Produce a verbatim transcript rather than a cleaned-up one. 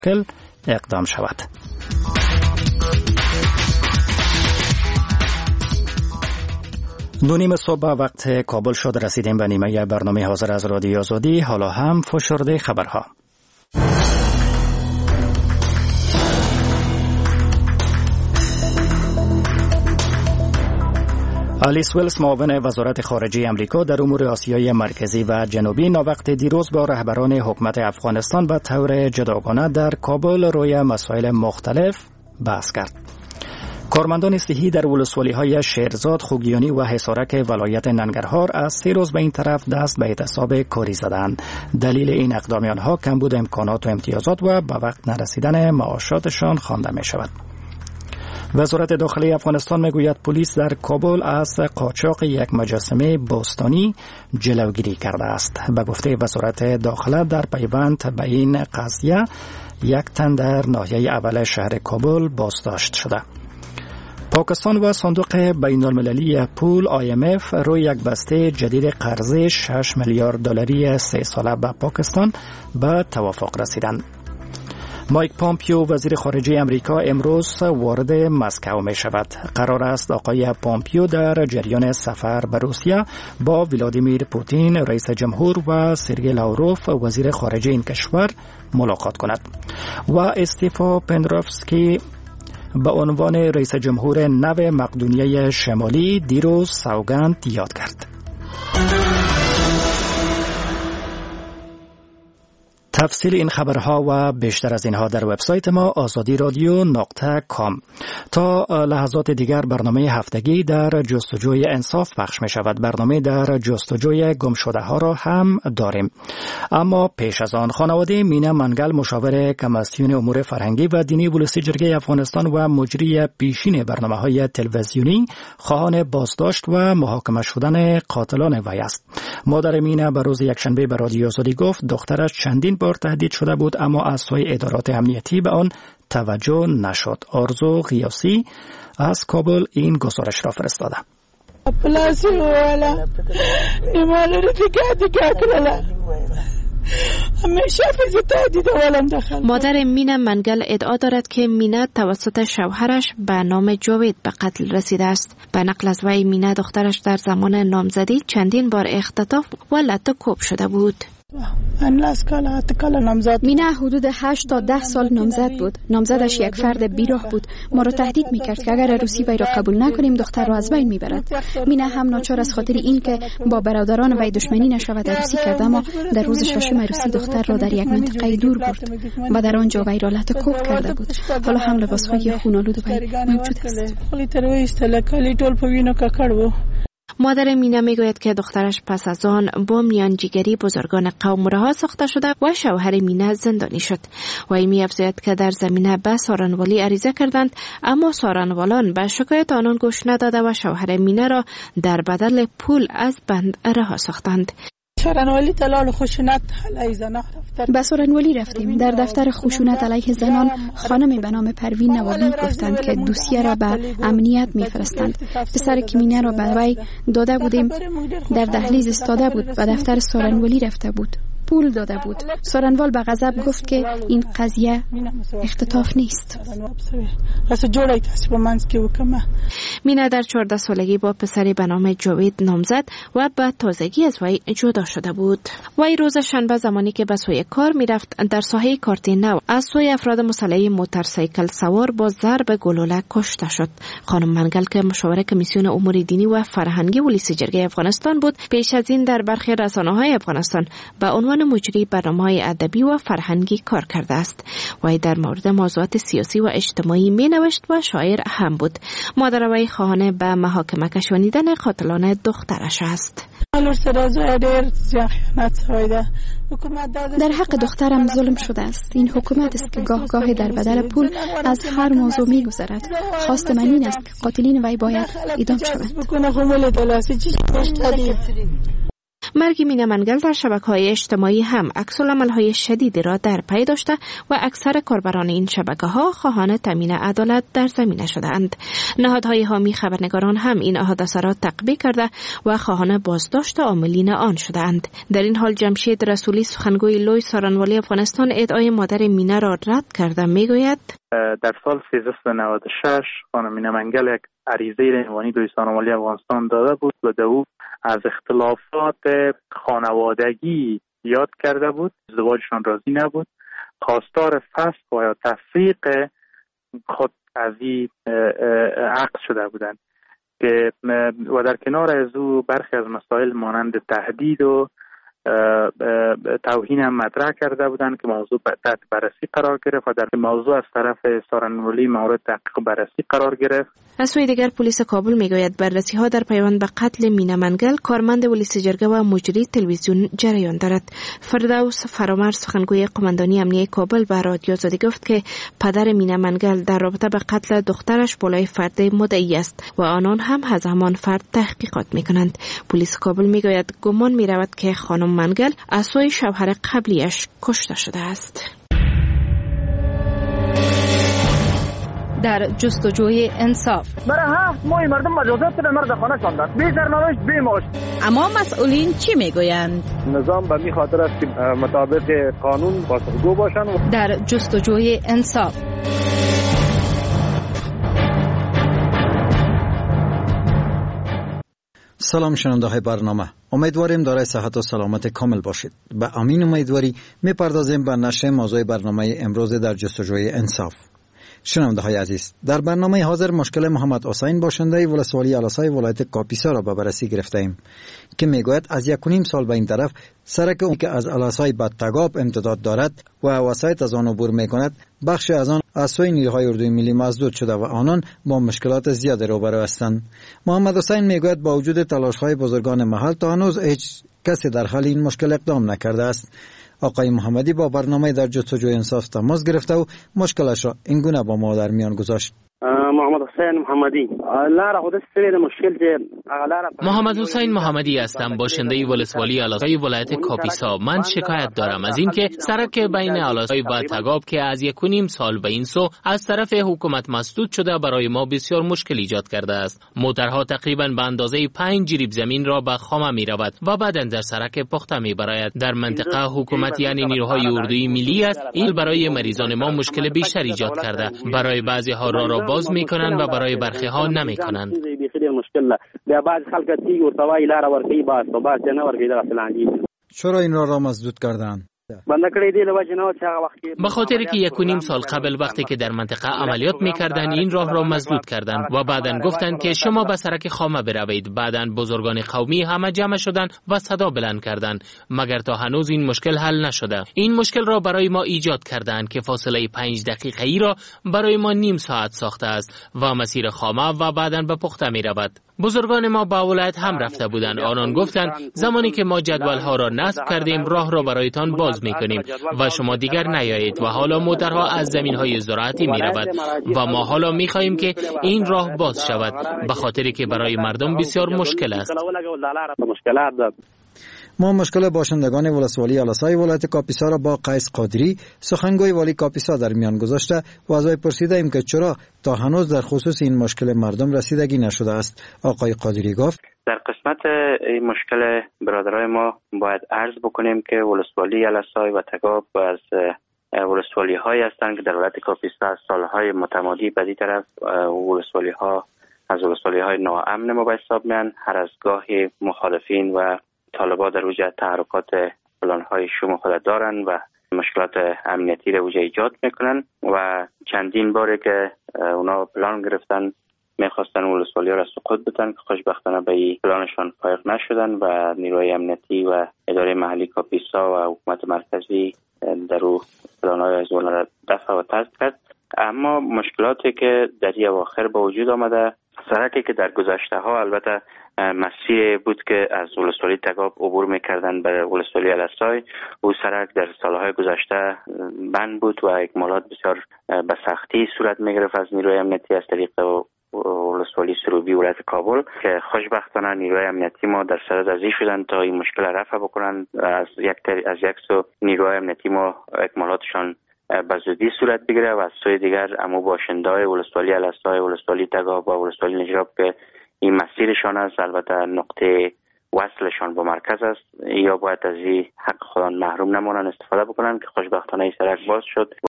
کل اقدام شود. دو نیم صبح وقت کابل شد، رسیدیم به نیمه برنامه حاضر از رادیو آزادی. حالا هم فشرده خبرها. آلیس ویلز معاون وزارت خارجه امریکا در امور آسیای مرکزی و جنوبی ناوقت دیروز با رهبران حکومت افغانستان به طور جداگانه در کابل روی مسائل مختلف بحث کرد. کارمندان صحی در ولسوالی‌های شیرزاد، خوگیانی و حصارک ولایت ننگرهار از سه روز به این طرف دست به اعتصاب کاری زدند. دلیل این اقدام آنها کمبود امکانات و امتیازات و به وقت نرسیدن معاشاتشان خوانده می شود. وزارت داخلی افغانستان میگوید پلیس در کابل از قاچاق یک مجسمه باستانی جلوگیری کرده است. به گفته وزارت داخله در پیوند به این قضیه یک تن در ناحیه اول شهر کابل بازداشت شده. پاکستان و صندوق بین المللی پول آی ام اف روی یک بسته جدید قرض شش میلیارد دلاری سه ساله به پاکستان به توافق رسیدند. مایک پامپیو وزیر خارجه امریکا امروز وارد مسکو می شود. قرار است آقای پامپیو در جریان سفر به روسیه با ولادیمیر پوتین رئیس جمهور و سرگئی لاوروف وزیر خارجه این کشور ملاقات کند. و استیفا پندروفسکی به عنوان رئیس جمهور نو مقدونیه شمالی دیروز سوگند یاد کرد. تفصیل این خبرها و بیشتر از اینها در وبسایت ما آزادی رادیو نقطه کام. تا لحظات دیگر برنامه هفتگی در جستجوی انصاف پخش می شود. برنامه در جستجوی گمشده ها را هم داریم. اما پیش از آن خانواده مینا منگل مشاور کمیسیون امور فرهنگی و دینی ولسی جرگه افغانستان و مجری پیشین برنامه های تلویزیونی خواهان بازداشت و محاکمه شدن قاتلان وی است. مادر مینا به روز یکشنبه به رادیو آزادی گفت دخترش چندین بار تهدید شده بود اما از سوی ادارات امنیتی به آن توجه نشد. آرزو غیاسی از کابل این گزارش را فرستاده. مادر مینا منگل ادعا دارد که مینا توسط شوهرش به نام جاوید به قتل رسیده است. به نقل از وی مینا دخترش در زمان نامزدی چندین بار اختطاف و لطه شده بود. مینا حدود هشت تا ده سال نامزد بود. نامزدش یک فرد بیراه بود. ما را تهدید میکرد که اگر روسی وی را قبول نکنیم دختر را از بین میبرد. مینا هم ناچار از خاطر این که با برادران وی دشمنی نشود روسی کرد، اما در روز ششم روسی دختر را در یک منطقه دور برد و در آنجا وی را لطه کوب کرده بود. حالا هم لباسهای خونالود وی موجود است. مادر مینا میگوید که دخترش پس از آن با میانجیگری بزرگان قوم رها ساخته شده و شوهر مینا زندانی شد. و این می‌افزاید که در زمینه به سارنوالی عریضه کردند اما سارنوالان به شکایت آنان گوش نداده و شوهر مینا را در بدل پول از بند رها ساختند. سارنوالی دلال خشونت علیه زنان رفتن. به سارنوالی رفتیم. در دفتر خشونت علیه زنان خانمی به نام پروین نوابی گفتند که دوسیه را به امنیت میفرستند. پسر کمینه را به وی داده بودیم. در دهلیز ایستاده بود و دفتر سارنوالی رفته بود. پول داده بود. سارنوال به غضب گفت که این قضیه اختطاف نیست. مینا در چهارده سالگی با پسری به نام جاوید نامزد و به تازگی از وی جدا شده بود. وی روز شنبه زمانی که به سوی کار میرفت در ساحه کارتی نو از سوی افراد مسلح موتورسیکل سوار با ضرب گلوله کشته شد. خانم منگل که مشاور کمیسیون امور دینی و فرهنگی ولسی جرگه افغانستان بود، پیش از این در برخی رسانه‌های افغانستان به عنوان مجری برنامه‌های ادبی و فرهنگی کار کرده است. وی در مورد موضوعات سیاسی و اجتماعی می‌نوشت و شاعر هم بود. مادر وی خواهان به محاکمه کشانیدن قاتلان دخترش است. در حق دخترم ظلم شده است. این حکومت است که گاه گاه در بدل پول از هر موضوع می‌گذرد. خواست من این است که قاتلین وی باید اعدام شوند. مرگ مینا منگل در شبکه‌های اجتماعی هم عکس‌العمل‌های شدیدی را در پی داشته و اکثر کاربران این شبکه‌ها خواهان تامین عدالت در زمینه شدند. نهادهای حامی خبرنگاران هم این حادثه را تقبیح کرده و خواهان بازداشت عاملین آن شدند. در این حال جمشید رسولی سخنگوی لوی سارنوالی افغانستان ادعای مادر مینا را رد کرده میگوید در سال سیزده نود و شش خانم مینا منگل یک عریضه عنوانی لوی سارنوالی افغانستان داده بود و در او از اختلافات خانوادگی یاد کرده بود. ازدواجشان راضی نبود، خواستار فسخ و یا تفریق خود از این عقد شده بودند که و در کنار از او برخی از مسائل مانند تهدید و توهین هم مطرح کرده بودند که موضوع تحت بررسی قرار گرفت و در موضوع از طرف سارنوالی مورد تحقیق بررسی قرار گرفت. از سوی دیگر پلیس کابل میگوید بررسی ها در پیوند به قتل مینا منگل کارمند ولایت جرگه و مجری تلویزیون جریان دارد. فردوس فرامرز سخنگوی قماندانی امنیه کابل به رادیو آزادی گفت که پدر مینا منگل در رابطه به قتل دخترش بالای فرد مدعی است و آنان هم از همان فرد تحقیقات میکنند. پلیس کابل میگوید گمان میرود که خانم منگل از سوی شوهر قبلیش کشته شده است. در جستجوی انصاف برای هفت ماه مردم مجازات به مرد خانه شاندند، بی سرنوشت بی معاش. اما مسئولین چی میگویند؟ نظام به می خاطر است که مطابق قانون پاسخگو باشند. در جستجوی انصاف سلام شنونده های برنامه، امیدواریم دارای صحت و سلامت کامل باشید. به امین امیدواری میپردازیم به نشر موضوع برنامه امروز در جستجوی انصاف. شنونده های عزیز، در برنامه حاضر مشکل محمد حسین باشنده ولسوالی الاسای ولایت کاپیسا را به بررسی گرفته ایم که میگوید از یک و نیم سال به این طرف سرک اون که از الاسای به تگاب امتداد دارد و وسایط از آن عبور میکند بخش از آن از سوی نیروهای اردوی ملی مسدود شده و آنان با مشکلات زیاد روبرو هستند. محمد حسین میگوید با وجود تلاش‌های بزرگان محل تا هنوز هیچ کسی در حل این مشکل اقدام نکرده است. آقای محمدی با برنامه در جستجوی انصاف تماس گرفته و مشکلش را این گونه با ما در میان گذاشت. محمد حسین محمدی لاره خود سری مشکل که محمد حسین محمدی هستم، باشنده ولسوالی الاسای ولایت کاپیسا. من شکایت دارم از اینکه سرک بین الاسای و تگاب که از یک و نیم سال به این سو از طرف حکومت مسدود شده برای ما بسیار مشکل ایجاد کرده است. موترها تقریبا به اندازه پنج جریب زمین را به خامه می رود و بعدا در سرک پخته می براید. در منطقه حکومت یعنی نیروهای اردوی ملی است. این برای مریضان ما مشکل بیشتر ایجاد کرده. برای بعضی ها را را باز میکنن و برای برخی ها نمیکنند. چرا این را را مسدود کردند؟ به خاطر که یک و نیم سال قبل وقتی که در منطقه عملیات میکردن این راه را مسدود کردند و بعداً گفتند که شما به سرک خامه بروید. بعداً بزرگان قومی همه جمع شدند و صدا بلند کردند، مگر تا هنوز این مشکل حل نشده. این مشکل را برای ما ایجاد کردند که فاصله پنج دقیقه ای را برای ما نیم ساعت ساخته است و مسیر خامه و بعداً به پخته میرود. بزرگان ما با ولایت هم رفته بودند. آنان گفتند زمانی که ما جدول ها را نصب کردیم راه را برایتان باز میکنیم و شما دیگر نیایید و حالا موترها از زمین های زراعتی می رود و ما حالا می خواهیم که این راه باز شود به خاطری که برای مردم بسیار مشکل است. ما مشکل باشندگان ولسوالی الاسای ولایت کاپیسا را با قیس قادری سخنگوی والی کاپیسا در میان گذاشته و از وی پرسیده ایم که چرا تا هنوز در خصوص این مشکل مردم رسیدگی نشده است. آقای قادری گفت در قسمت این مشکل برادرای ما باید عرض بکنیم که ولسوالی الاسای و تگاب از ولسوالی هایی هستند که در ولایت کاپیسا از سالهای متمادی بدی طرف ولسوالی ها از ولسوالی های ناامن ما به حساب میان. هر از گاهی مخالفین و طالبا در وجه تحرکات پلان‌های شوم خود دارن و مشکلات امنیتی رو وجه ایجاد میکنن و چندین باره که اونا پلان گرفتن میخواستن ولسوالی ها را سقوط بدن که خوشبختانه به این پلانشان فائق نشدن و نیروی امنیتی و اداره محلی کاپیسا و حکومت مرکزی در او پلان‌های از اونا را دفع و طرد کرد. اما مشکلاتی که در این اواخر به وجود آمده، سرکی که در گذشته ها البته مسیر بود که از ولسوالی تگاب عبور میکردن به ولسوالی الاسای، او سرک در سالهای گذشته بند بود و اکمالات بسیار به سختی صورت میگرفت از نیروی امنیتی از طریق ولسوالی سروبی ولایت کابل که خوشبختانه نیروهای امنیتی ما در صدد از این شدن تا این مشکل رفع بکنن. از یک از یک سو نیروهای امنیتی ما اکمالاتشان به زودی صورت بگیره و از سوی دیگر امو باشنده‌های ولسوالی الاسای، ولسوالی تگاب و ولسوالی نجراب که این مسیرشان است، البته نقطه وصلشان با مرکز است، یا باید از این حق خودان محروم نمانند استفاده بکنن که خوشبختانه این سرک باز شد.